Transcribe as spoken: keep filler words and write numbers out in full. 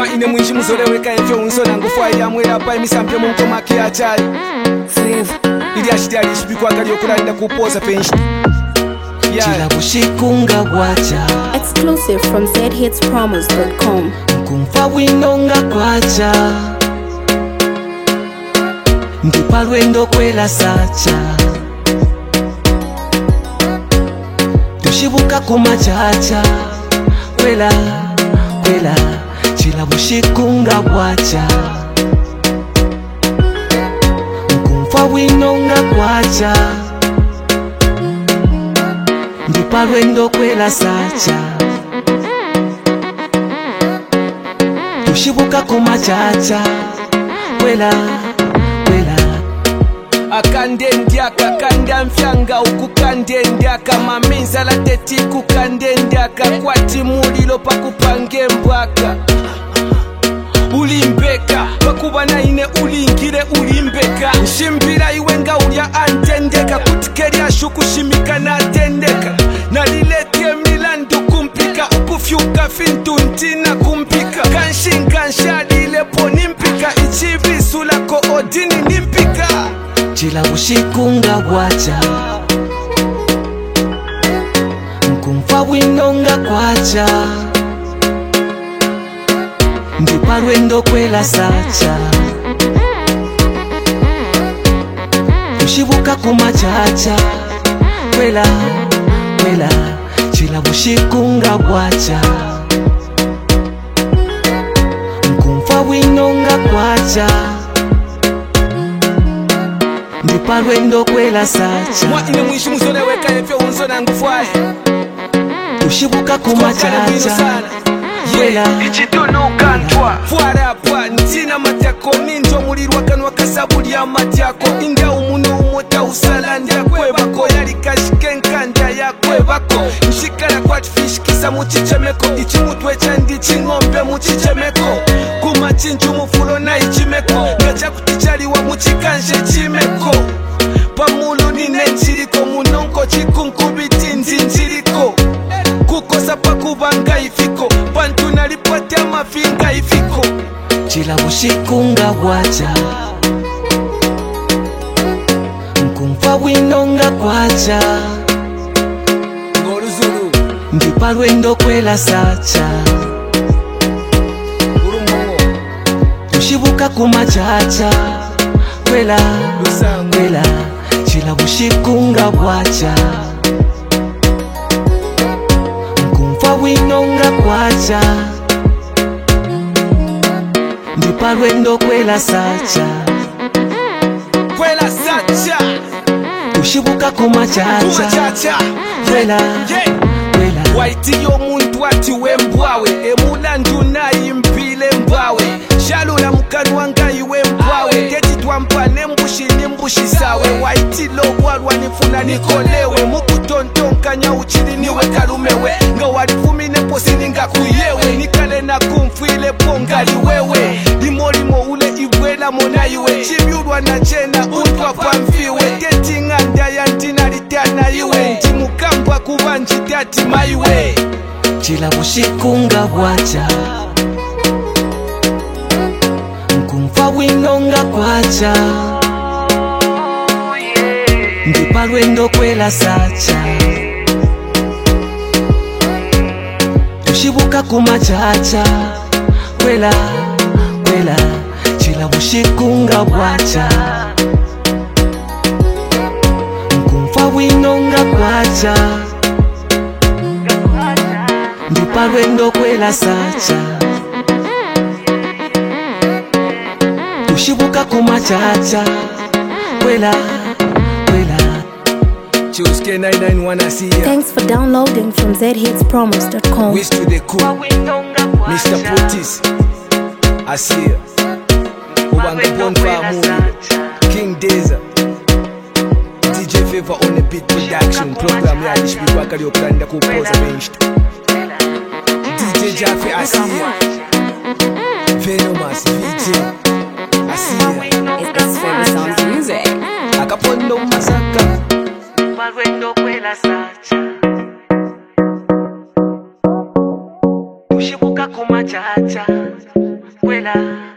Mwa ine mwishi muzole weka efyo unsona ngufwa ya mwela pa emisampye munko maki achali ili ashitali ishibikwa kali yokulanda kupoza penshi Chila bushikunga wacha Exclusive from z hits promos dot com. Kumfa winonga kwacha Ndipa lwendo kwela sacha Tushibuka kumachacha Kwela, kwela Chila bushikunga wacha Kumfa winonga kwacha Ndipa lwendo kwela sacha Tushibuka kumachacha Kwela, kwela Akande ndiaka kanda mfyanga ukukande ndiaka maminza la teti kukande ndiaka kwati mulilo pakupange mbwaka Ulimbeka bakuba na ine ulingire ulimbeka Nshimbira iwenga ulya antendeka kutikeri ashukushimika na tendeka Naliletie milandu kumpika ukufyuka fintu ntina kumpika Kanshinga nshadile po nimpika ichivi sulako odini nimpika Chila bushikunga wacha Nkumfa winonga kwacha Ndipa lwendo kwela sacha Tushibuka kumachacha Kwela, kwela Chila bushikunga wacha Nkumfa winonga kwacha Ndipa lwendo kwela sacha Mwa ine mwishi muzole weka efyo unsona ngufwaye Tushibuka kumachacha Kwela ichitono kantwa Fuara pwa ntina matyako Ninjo mulirwa kanwa kasabu ya matyako Inga umuno umota usala ndia kwebako Yali kashikenka ndia ya kwebako Nshikala kwa tfishikisa muchichemeko Ichimutwe chandi chingombe muchichemeko Kuma chinju mufulo na ichimeko Ngacha kutichali wa muchikanje chimeko Pamulu nine nchiriko Munonko chikunkubiti nzinjiriko Kukosa pakubanga ifiko Pantu nalipotea mafinga ifiko Chila bushikunga wacha Nkumfa winonga kwacha Ngoruzulu Ndipa lwendo kwela sacha Urumongo Tushibuka kumachacha Kwela, Lusango kwela Chila bushikunga wacha Nkumfa winonga kwacha Ndipa lwendo kwela sacha Kwela sacha Tushibuka kumachacha Kumachacha Kwela, Yeah kwela Waiti yo muntu ati wembwawe Emulandu na impile mbwawe Shalula mukanwa ngai wembwawe Teti twampa nembushi nimbushi sawe Waiti lo walwa nifuna nikolewe Mukutontonkanya uchili niwe kalumewe Nga walifumi neposini nga kuyewe Nikale na kumfwile pongali wewe Limolimo ule ibwela mona iwe Chimyulwa na chena utwa pamfiwe Teti nganda ya ntina litana iwe Ntimukambwa kuba njitati maiwe Chila bushikunga wacha Nkumfa winonga kwacha Ndipa lwendo kwela sacha Tushibuka kumachacha Kwela, kwela Chila bushikunga wacha Nkumfa winonga kwacha Ndipa lwendo kwela sacha Tushibuka kumachacha Kwela, kwela Choose K nine nine one Asiya Thanks for downloading from z hits promos dot com. Wish to the cool Mister Putis Asiya Ubanga Bonfa Movie King Deza D J Favor on the beat production Program ya ishbikwa kali yokulanda kupoza benchta D J Jaffe Asiya Venomous V J Asiya It's Favorite Songs Music. Akapondo Masaka Lwendo kwela sacha Tushibuka kumachacha kwela